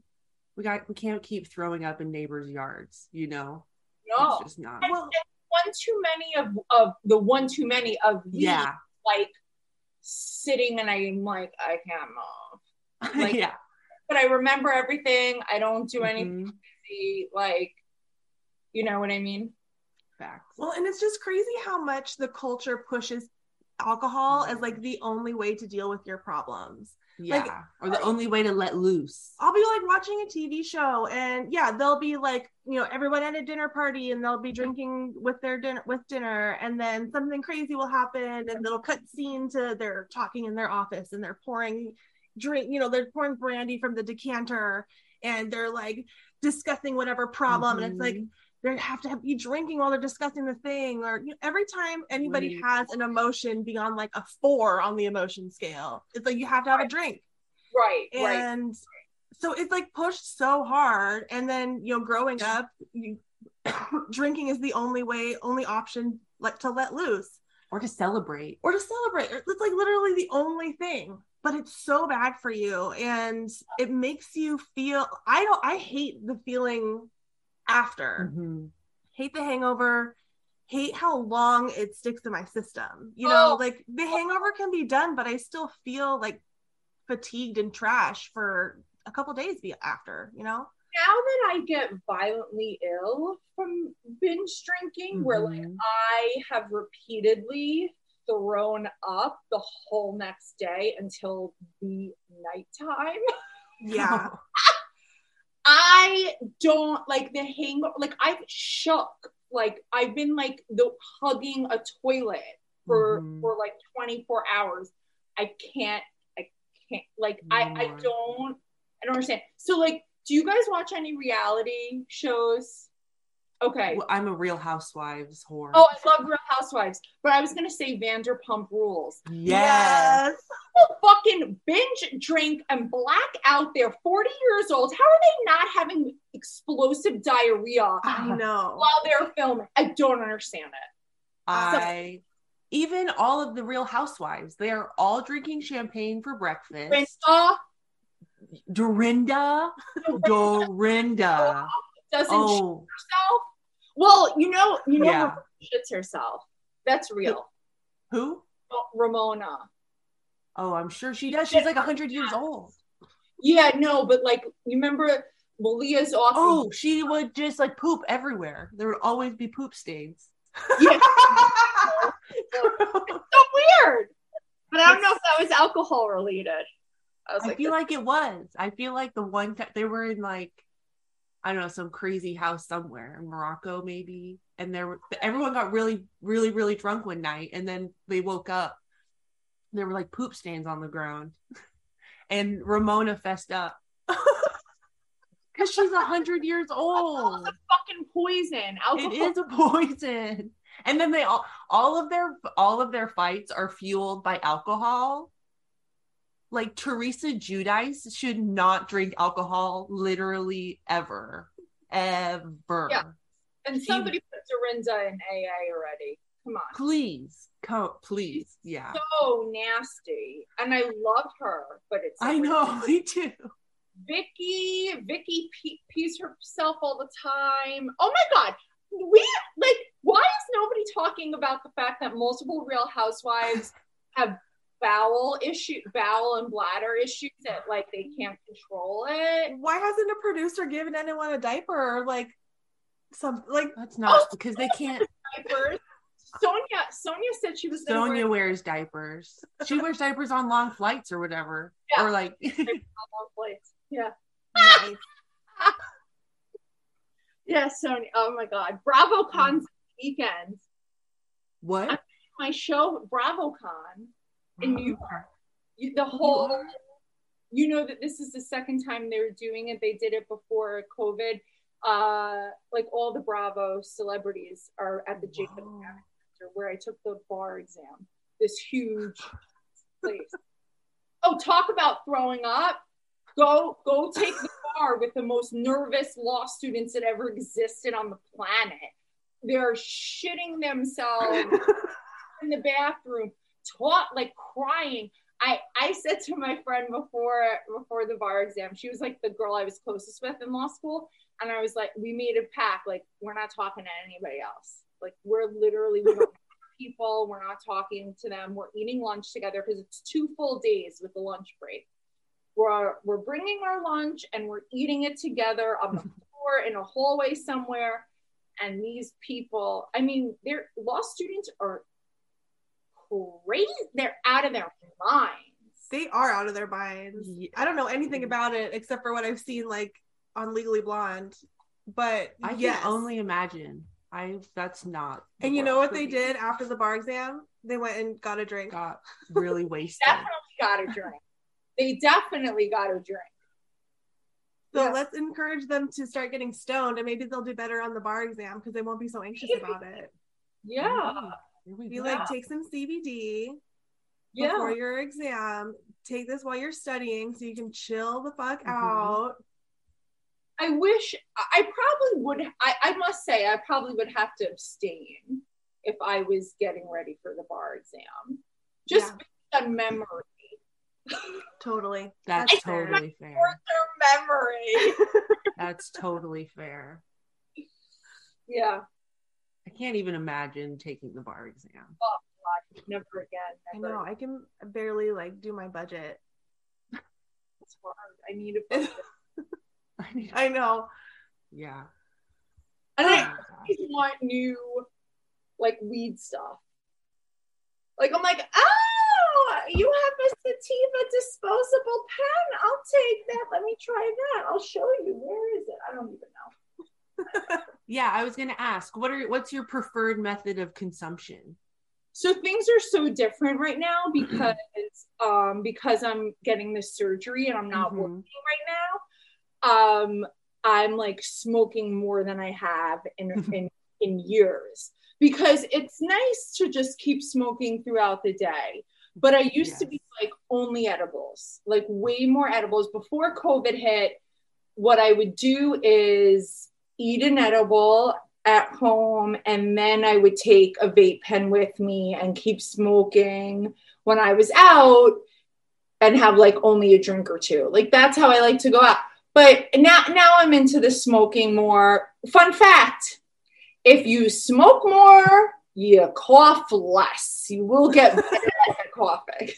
S4: can't keep throwing up in neighbors' yards, you know?
S6: No.
S4: It's just not.
S6: Well, one too many of these, like sitting, and I'm like, I can't move. Like,
S4: yeah.
S6: But I remember everything. I don't do anything crazy, like, you know what I mean?
S4: Facts.
S5: Well, and it's just crazy how much the culture pushes alcohol as like the only way to deal with your problems.
S4: Yeah.
S5: Like,
S4: or the only way to let loose.
S5: I'll be like watching a TV show, and they'll be like, you know, everyone at a dinner party, and they'll be drinking with dinner, and then something crazy will happen, and they'll cut scene to they're talking in their office, and they're pouring they're pouring brandy from the decanter, and they're like discussing whatever problem, and it's like they have to be drinking while they're discussing the thing. Or every time anybody has an emotion beyond like a 4 on the emotion scale, it's like you have to have a drink.
S6: Right.
S5: And so it's like pushed so hard, and then growing up, drinking is the only option like to let loose
S4: Or to celebrate.
S5: It's like literally the only thing, but it's so bad for you, and it makes you feel. I hate the feeling after.
S4: Mm-hmm.
S5: Hate the hangover. Hate how long it sticks in my system. Like the hangover can be done, but I still feel like fatigued and trash for a couple days after.
S6: Now that I get violently ill from binge drinking, where like I have repeatedly thrown up the whole next day until the nighttime.
S5: Yeah.
S6: I don't like the hangover. Like I've shook. Like I've been like hugging a toilet for like 24 hours. I can't like I don't understand. So like, do you guys watch any reality shows? Okay.
S4: Well, I'm a Real Housewives whore.
S6: Oh, I love Real Housewives. But I was going to say Vanderpump Rules.
S4: Yes.
S6: People fucking binge drink and black out there, 40 years old. How are they not having explosive diarrhea
S5: I know.
S6: while they're filming? I don't understand it.
S4: Even all of the Real Housewives, they are all drinking champagne for breakfast. Dorinda.
S6: Doesn't shit herself. Well,
S4: Yeah.
S6: shits herself. That's real.
S4: Who?
S6: Ramona.
S4: Oh, I'm sure she does. She's like 100 years old.
S6: Yeah, no, but like, you remember Malia's off.
S4: Oh, she would just like poop everywhere. There would always be poop stains.
S6: Yeah. It's so weird. But I don't know if that was alcohol related.
S4: I feel like it was. I feel like the one time they were in like, I don't know, some crazy house somewhere in Morocco maybe, and everyone got really, really, really drunk one night, and then they woke up. There were like poop stains on the ground, and Ramona fessed up because she's 100 years old.
S6: It's a fucking poison. Alcohol.
S4: It is a poison, and then they all of their fights are fueled by alcohol. Like Teresa Giudice should not drink alcohol literally ever. Yeah.
S6: And somebody put Dorinda in AA already. Come on.
S4: Please. Yeah.
S6: So nasty. And I love her, but it's
S4: I know, me too.
S6: Vicky pees herself all the time. Oh my God. Why is nobody talking about the fact that multiple Real Housewives have bowel and bladder issues that like they can't control it?
S5: Why hasn't a producer given anyone a diaper or like some like?
S4: That's not because they can't.
S6: Diapers. Sonia said she was.
S4: Sonia wears diapers. She wears diapers on long flights or whatever, or like
S6: on long flights. Yeah.
S5: Nice.
S6: Yeah, Sonia. Oh my God, BravoCon's weekend.
S4: What?
S6: My show BravoCon. In New York, the whole, that this is the second time they're doing it. They did it before COVID. Like all the Bravo celebrities are at the Jacob Center where I took the bar exam. This huge place. Oh, talk about throwing up. Go take the bar with the most nervous law students that ever existed on the planet. They're shitting themselves in the bathroom. Like crying. I said to my friend before the bar exam, she was like the girl I was closest with in law school, and I was like, we made a pact, like we're not talking to anybody else. Like we don't people, we're not talking to them. We're eating lunch together because it's 2 full days with the lunch break. We're bringing our lunch and we're eating it together on the floor in a hallway somewhere. And these people, I mean, their law students are crazy. They're out of their minds.
S5: They are out of their minds. I don't know anything about it except for what I've seen like on Legally Blonde, but
S4: I can only imagine. That's not.
S5: And you know what they did after the bar exam? They went and got a drink.
S4: Got really wasted.
S6: They definitely got a drink.
S5: So let's encourage them to start getting stoned, and maybe they'll do better on the bar exam because they won't be so anxious about it.
S6: Yeah.
S5: You like take some CBD, before your exam. Take this while you're studying so you can chill the fuck out.
S6: I wish I probably would. I must say, I probably would have to abstain if I was getting ready for the bar exam. Just based on memory.
S5: Totally.
S4: That's totally fair.
S6: Short-term memory.
S4: That's totally fair.
S6: Yeah.
S4: I can't even imagine taking the bar exam.
S6: Oh God, never again.
S5: I
S6: Never.
S5: know. I can barely like do my budget.
S6: It's hard. I need a budget.
S5: I know.
S4: Yeah.
S6: And I always want new, like, weed stuff. Like, I'm like, oh, you have a sativa disposable pen. I'll take that. Let me try that. I'll show you. Where is it? I don't even know.
S4: Yeah, I was going to ask, what's your preferred method of consumption?
S6: So things are so different right now because I'm getting this surgery and I'm not working right now. I'm like smoking more than I have in years, because it's nice to just keep smoking throughout the day. But I used to be like only edibles, like way more edibles. Before COVID hit, what I would do is eat an edible at home, and then I would take a vape pen with me and keep smoking when I was out and have like only a drink or two. Like that's how I like to go out. But now I'm into the smoking more. Fun fact, if you smoke more, you cough less. You will get better at coughing.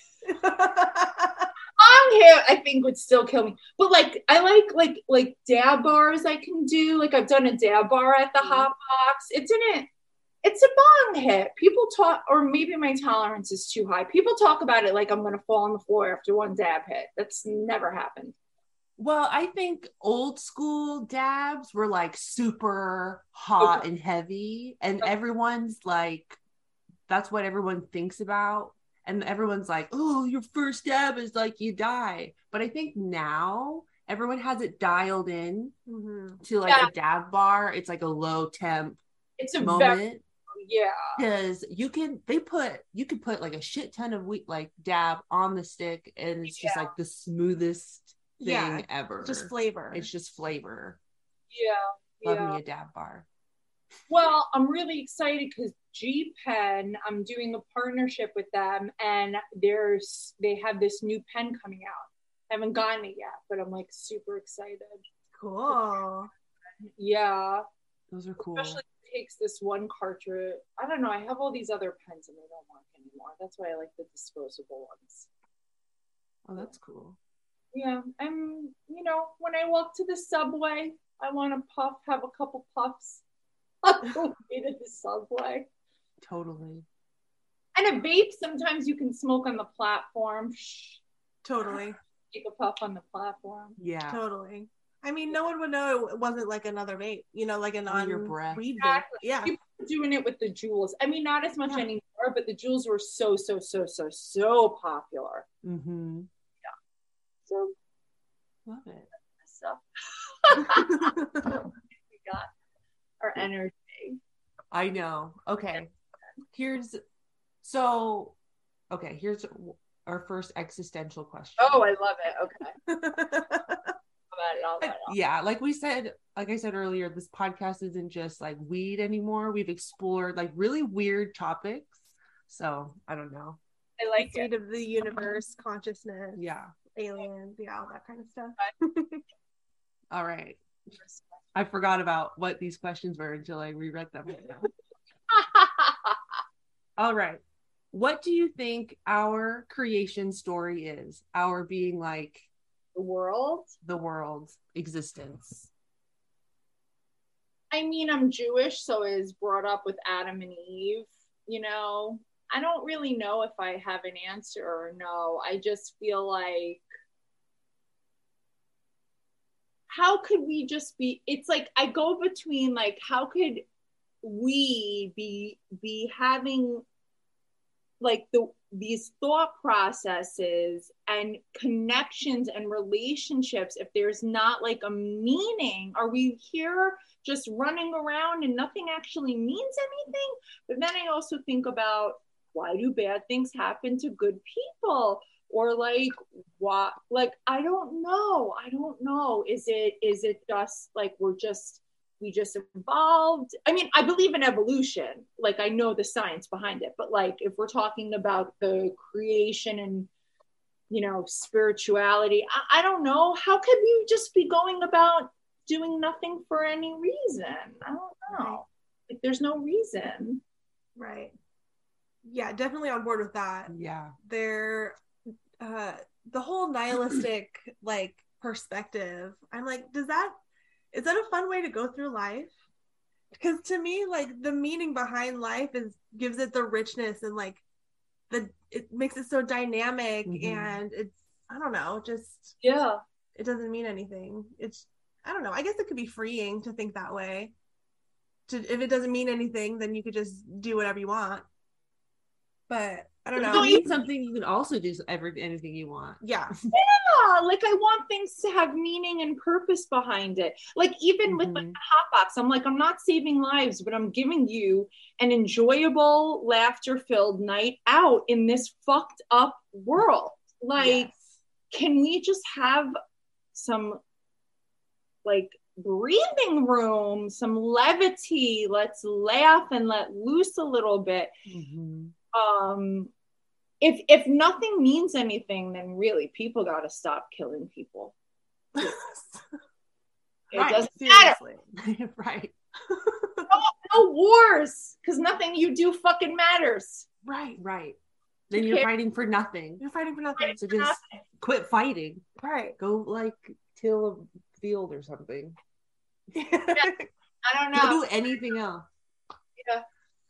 S6: Long hair, I think, would still kill me. But like, I like dab bars I can do. Like I've done a dab bar at the Hot Box. It's a bong hit. People talk, or maybe my tolerance is too high. People talk about it like I'm going to fall on the floor after one dab hit. That's never happened.
S4: Well, I think old school dabs were like super hot and heavy, and everyone's like, that's what everyone thinks about. And everyone's like, oh, your first dab is like you die. But I think now everyone has it dialed in to like a dab bar. It's like a low temp moment. Because you can put like a shit ton of wheat like dab on the stick, and it's just like the smoothest thing ever.
S5: Just flavor.
S4: It's just flavor.
S6: Yeah.
S4: Love me a dab bar.
S6: Well, I'm really excited because G Pen, I'm doing a partnership with them, and they have this new pen coming out. I haven't gotten it yet, but I'm like super excited.
S5: Cool.
S6: Yeah.
S4: Those are cool.
S6: Especially if it takes this one cartridge. I don't know. I have all these other pens and they don't work anymore. That's why I like the disposable ones.
S4: Oh, that's cool.
S6: Yeah. When I walk to the subway, I want to have a couple puffs. I'll go eat at the subway.
S4: Totally.
S6: And a vape, sometimes you can smoke on the platform.
S5: Totally.
S6: Take a puff on the platform.
S4: Yeah.
S5: Totally. I mean, no one would know it wasn't like anher vape, like a non-weed vape.
S6: Exactly.
S5: Yeah.
S6: People are doing it with the Juuls. I mean, not as much anymore, but the Juuls were so popular.
S4: Mm-hmm.
S6: Yeah. So,
S4: love it.
S6: So. We got our energy.
S4: I know. Okay. Here's our first existential question.
S6: Oh, I love it. Okay. All about it.
S4: Yeah, like I said earlier, this podcast isn't just like weed anymore. We've explored like really weird topics. So I don't know.
S6: I like
S5: the state of the universe, consciousness, aliens, all that kind of stuff.
S4: All right. I forgot about what these questions were until I reread them. All right. What do you think our creation story is? Our being like
S6: the world's
S4: existence.
S6: I mean, I'm Jewish, so I was brought up with Adam and Eve. I don't really know if I have an answer or no. I just feel like, how could we just be, it's like I go between like, how could we be having like these thought processes and connections and relationships if there's not like a meaning? Are we here just running around and nothing actually means anything? But then I also think about why do bad things happen to good people? Or like, what, like, I don't know. Is it just like we just evolved? I mean, I believe in evolution. Like, I know the science behind it, but like, if we're talking about the creation and, spirituality, I don't know. How could we just be going about doing nothing for any reason? I don't know.
S5: Right.
S6: Like, there's no reason.
S5: Right. Yeah, definitely on board with that.
S4: Yeah.
S5: They're the whole nihilistic like perspective. I'm like, is that a fun way to go through life? Because to me, like, the meaning behind life gives it the richness, and like it makes it so dynamic, and it's, I don't know, just,
S6: Yeah.
S5: it doesn't mean anything. It's, I don't know. I guess it could be freeing to think that way. If it doesn't mean anything, then you could just do whatever you want. But I don't know.
S4: If you need something, you can also do anything you want.
S5: Yeah.
S6: Yeah, like, I want things to have meaning and purpose behind it. Like, even with like the hot box, I'm like, I'm not saving lives, but I'm giving you an enjoyable, laughter-filled night out in this fucked up world. Like, can we just have some like breathing room, some levity? Let's laugh and let loose a little bit. If nothing means anything, then really people got to stop killing people. It doesn't matter.
S4: Right.
S6: No wars, because nothing you do fucking matters.
S4: Right. Then you're fighting for nothing.
S5: You're fighting for nothing.
S4: So just quit fighting.
S5: Right.
S4: Go like till a field or something.
S6: I don't know.
S4: Go do anything else.
S6: Yeah.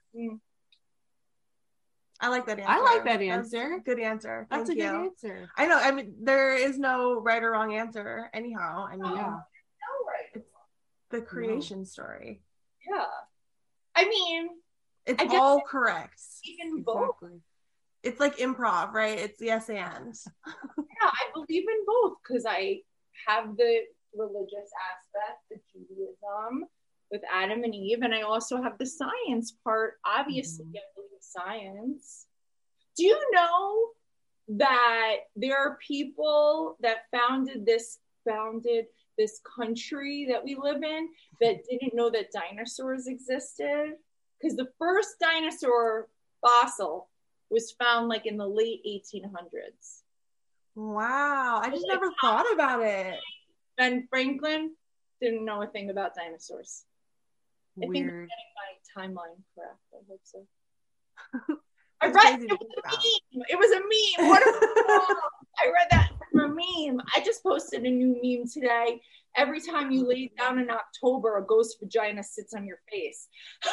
S5: I like that answer.
S4: I like that
S5: That's
S4: answer.
S5: a good answer.
S4: That's
S5: Thank
S4: a
S5: you.
S4: good answer.
S5: I know. I mean, there is no right or wrong answer. Anyhow, I mean, it's the creation story.
S6: Yeah. I mean,
S5: It's
S6: I guess
S5: all correct.
S6: even both.
S5: It's like improv, right? It's yes and.
S6: Yeah, I believe in both, because I have the religious aspect, the Judaism with Adam and Eve, and I also have the science part. Obviously, I believe science. Do you know that there are people that founded this country that we live in that didn't know that dinosaurs existed? Because the first dinosaur fossil was found like in the late 1800s.
S5: Wow, I just never thought about it.
S6: Ben Franklin didn't know a thing about dinosaurs. I think I'm
S4: Weird.
S6: getting my timeline correct. I hope so. I
S5: That's
S6: read
S5: crazy
S6: it
S5: to
S6: was
S5: think
S6: a
S5: about.
S6: meme. It was a meme. What I read that from a meme. I just posted a new meme today. Every time you lay down in October, a ghost vagina sits on your face.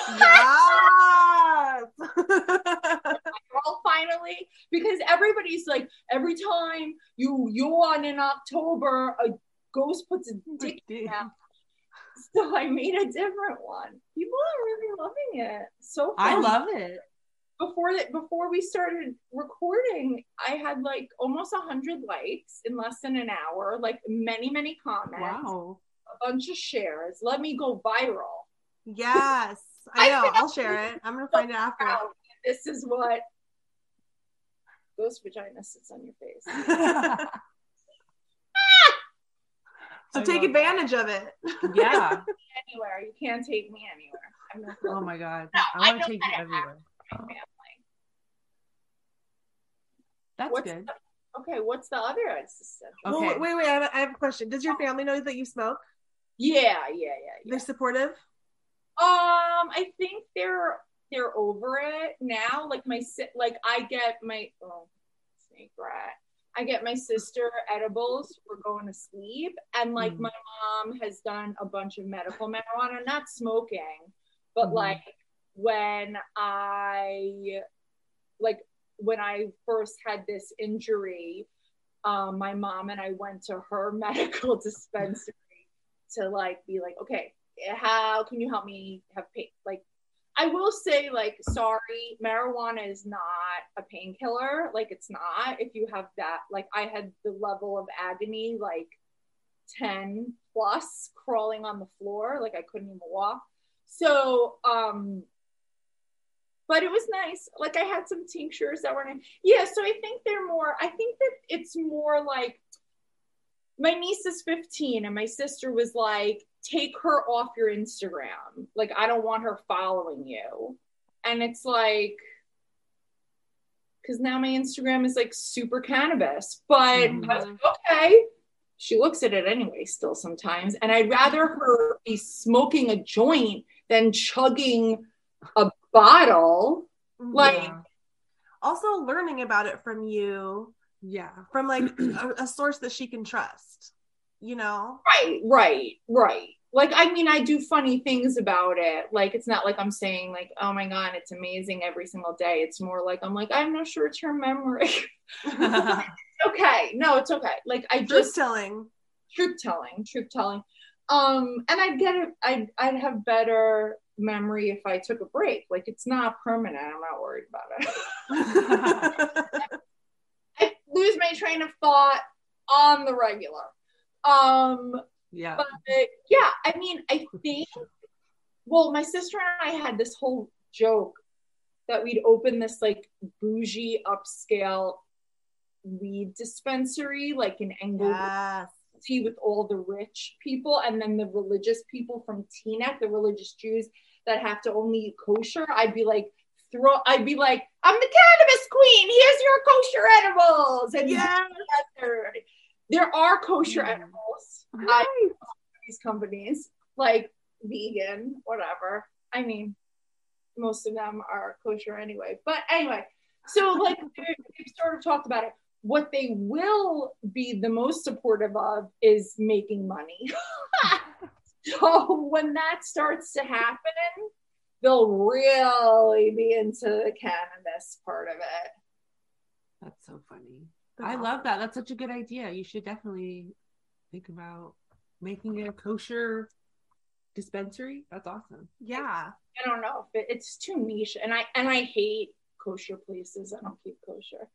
S5: Yes.
S6: Well, finally, because everybody's like, every time you yawn in October, a ghost puts a dick in your mouth. So I made a different one. People are really loving it. So fun.
S4: I love it.
S6: Before we started recording, I had like almost 100 likes in less than an hour, like many comments,
S4: Wow.
S6: a bunch of shares. Let me go viral.
S5: Yes, I know. I'll share it. I'm gonna find it after.
S6: Wow, this is what ghost vagina sits on your face.
S5: So
S4: I
S5: take
S4: love
S5: advantage of it.
S4: Yeah.
S6: Anywhere, you can't take me anywhere. I'm not
S4: Oh my God.
S6: No,
S4: I want
S6: know
S4: to take
S6: how
S4: you
S6: to
S4: everywhere.
S6: act with my family.
S4: That's
S6: What's
S4: good.
S6: Okay, what's the other assistant?
S4: Okay.
S5: Well, wait. I have a question. Does your family know that you smoke?
S6: Yeah.
S5: They're supportive.
S6: I think they're over it now. Like I get my snake rat. I get my sister edibles for going to sleep, and like my mom has done a bunch of medical marijuana, not smoking, but like when I first had this injury, my mom and I went to her medical dispensary to like be like, okay, how can you help me have pain? Like, I will say, like, sorry, marijuana is not a painkiller. Like, it's not. If you have that, like, I had the level of agony, like 10 plus, crawling on the floor. Like, I couldn't even walk. So, but it was nice. Like I had some tinctures that were nice. Yeah, so I think that it's more like my niece is 15 and my sister was like, take her off your Instagram. Like, I don't want her following you. And it's like, because now my Instagram is like super cannabis. But I was like, okay. She looks at it anyway still sometimes. And I'd rather her be smoking a joint than chugging a bottle. Like,
S5: also learning about it from you.
S4: Yeah.
S5: From like a source that she can trust, you know?
S6: Right. Like, I mean, I do funny things about it. Like, it's not like I'm saying like, oh my God, it's amazing every single day. It's more like, I'm like, I have no short-term memory. Okay. No, it's okay. Like I just truth telling. And I'd have better memory if I took a break. Like it's not permanent. I'm not worried about it. I lose my train of thought on the regular.
S4: Yeah.
S6: But yeah, I mean, I think, well, my sister and I had this whole joke that we'd open this like bougie upscale weed dispensary, like in Englewood with all the rich people, and then the religious people from Teaneck, the religious Jews that have to only eat kosher. I'd be like, I'm the cannabis queen. Here's your kosher edibles. And there are kosher edibles. These companies like vegan, whatever. I mean, most of them are kosher anyway. But anyway, so like we've sort of talked about it. What they will be the most supportive of is making money. So when that starts to happen, they'll really be into the cannabis part of it.
S4: That's so funny. I love that. That's such a good idea. You should definitely think about making a kosher dispensary. That's awesome.
S5: Yeah.
S6: I don't know if it's too niche, and I hate kosher places. I don't keep kosher.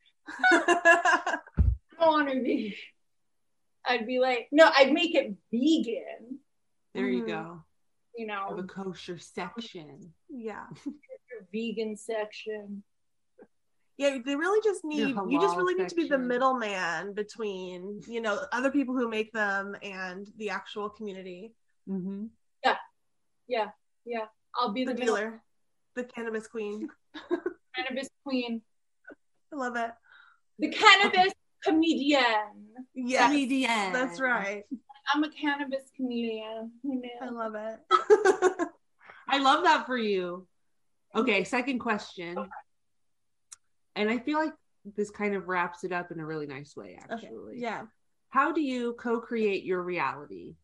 S6: I don't want to be. I'd be like, no, I'd make it vegan.
S4: There you go.
S6: You know,
S4: have a kosher section.
S5: Yeah.
S6: Your vegan section.
S5: Yeah, they really just need, you just really need to be the
S4: section.
S5: middleman between, you know, other people who make them and the actual community.
S4: Mm-hmm.
S6: Yeah. I'll be
S5: The dealer, the cannabis queen.
S6: Cannabis queen.
S5: I love it.
S6: The cannabis comedian.
S5: Yes,
S4: Comedian.
S5: that's right.
S6: I'm a cannabis comedian.
S5: I love it.
S4: I love that for you. Okay, second question.
S6: Okay.
S4: And I feel like this kind of wraps it up in a really nice way, actually.
S5: Okay. Yeah.
S4: How do you co-create your reality?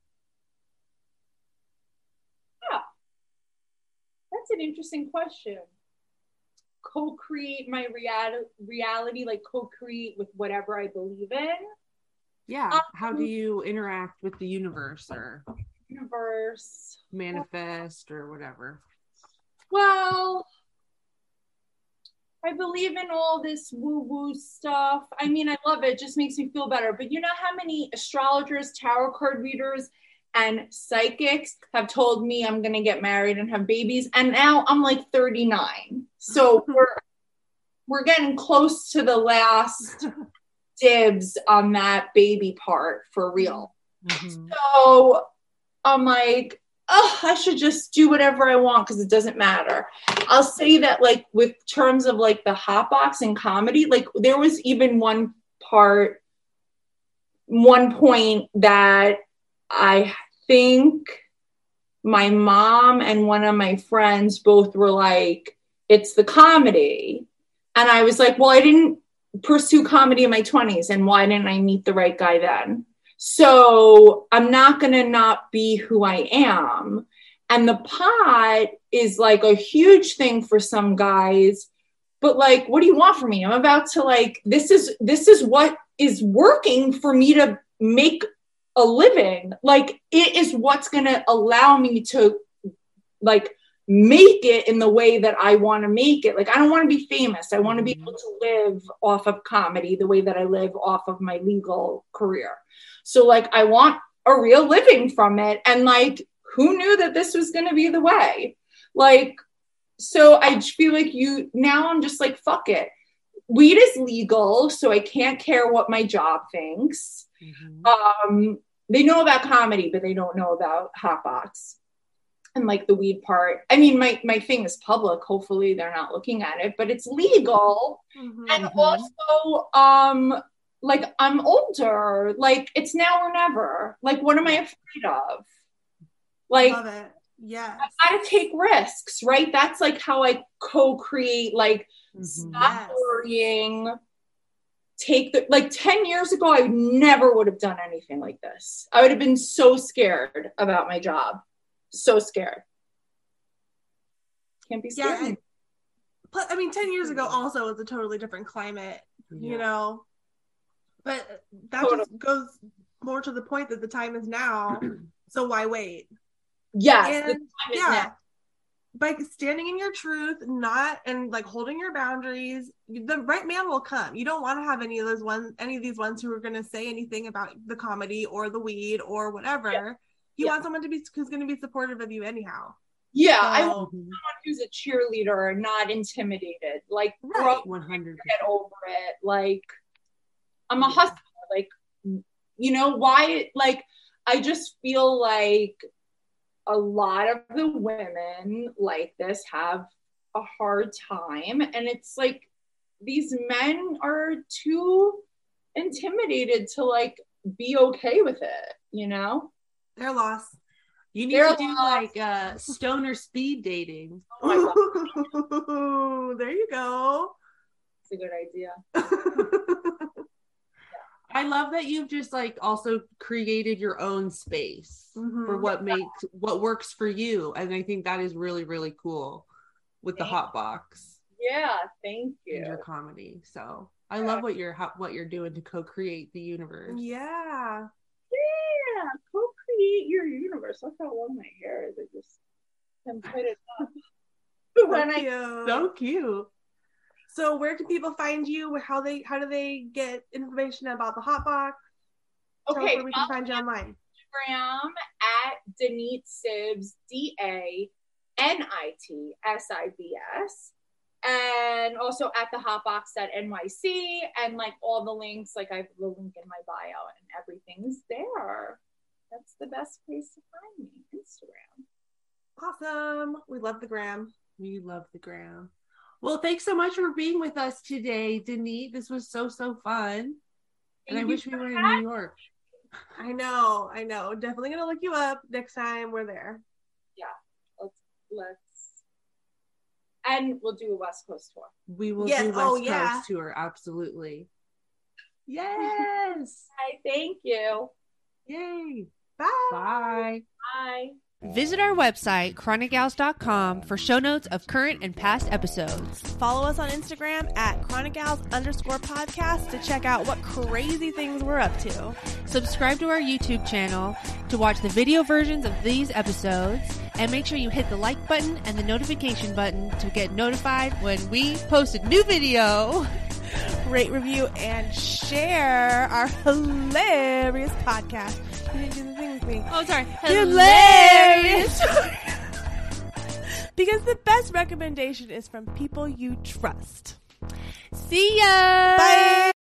S6: That's an interesting question. Co-create my reality, like co-create with whatever I believe in.
S4: Yeah. How do you interact with the universe or manifest or whatever?
S6: Well, I believe in all this woo-woo stuff. I mean, I love it. It just makes me feel better. But you know how many astrologers, tarot card readers, and psychics have told me I'm going to get married and have babies? And now I'm like 39. So we're getting close to the last dibs on that baby part for real.
S4: Mm-hmm.
S6: So I'm like, I should just do whatever I want because it doesn't matter. I'll say that like with terms of like the hot box and comedy, like there was even one point that I think my mom and one of my friends both were like, it's the comedy. And I was like, well, I didn't pursue comedy in my 20s. And why didn't I meet the right guy then? So I'm not going to not be who I am. And the pot is like a huge thing for some guys. But like, what do you want from me? I'm about to like, this is what is working for me to make a living. Like, it is what's going to allow me to like make it in the way that I want to make it. Like, I don't want to be famous. I want to be able to live off of comedy the way that I live off of my legal career. So like, I want a real living from it. And like, who knew that this was going to be the way? Like, So I feel like now I'm just like, fuck it. Weed is legal, so I can't care what my job thinks. They know about comedy, but they don't know about Hotbox and like the weed part. I mean, my thing is public. Hopefully they're not looking at it, but it's legal. And also, like I'm older, like it's now or never. Like, what am I afraid of? Like,
S5: Love it. Yeah.
S6: I gotta take risks, right? That's like how I co-create, like stop worrying. Like 10 years ago, I never would have done anything like this. I would have been so scared about my job. So scared. Can't be scared.
S5: Yeah. But I mean, 10 years ago also was a totally different climate, you know, but that just goes more to the point that the time is now. So why wait?
S6: Yes.
S5: And, by standing in your truth, and like holding your boundaries, the right man will come. You don't want to have any of these ones who are going to say anything about the comedy or the weed or whatever. You want someone who's going to be supportive of you anyhow.
S6: Yeah, I want someone who's a cheerleader, not intimidated. Like,
S1: Right, 100%.
S6: Get over it. Like, I'm a hustler. Like, you know why? Like, I just feel like a lot of the women like this have a hard time, and it's like these men are too intimidated to like be okay with it, you know?
S5: They're lost.
S4: You need to do like stoner speed dating.
S6: Oh my God.
S5: There you go.
S6: It's a good idea.
S4: I love that you've just like also created your own space for what works for you. And I think that is really, really cool with the Hotbox.
S6: Yeah, thank you.
S4: And your comedy. So I love what you're doing to co-create the universe.
S5: Yeah.
S6: Yeah, co-create your universe. Look how long my hair is. I just can put it up.
S4: So cute.
S5: So where can people find you? How do they get information about the Hotbox? Tell us where we can find you online.
S6: Instagram at Danit Sibs, DANITSIBS, and also at the Hotbox at NYC, and like all the links, like I have the link in my bio and everything's there. That's the best place to find me, Instagram.
S5: Awesome. We love the gram.
S4: We love the gram. Well, thanks so much for being with us today, Danit. This was so fun. And I wish we were in New York.
S5: I know. Definitely gonna look you up next time we're there.
S6: Yeah. Let's and we'll do a West Coast tour.
S4: We will do West Coast tour, absolutely. Yes.
S6: Hi, thank you.
S4: Yay.
S5: Bye.
S6: Bye.
S1: Visit our website, chronicgals.com, for show notes of current and past episodes.
S2: Follow us on Instagram at chronicgals_podcast to check out what crazy things we're up to.
S1: Subscribe to our YouTube channel to watch the video versions of these episodes, and make sure you hit the like button and the notification button to get notified when we post a new video.
S2: Rate, review, and share our hilarious podcast. You didn't do the thing with me.
S1: Oh, sorry.
S2: Hilarious. Because the best recommendation is from people you trust.
S1: See ya.
S2: Bye.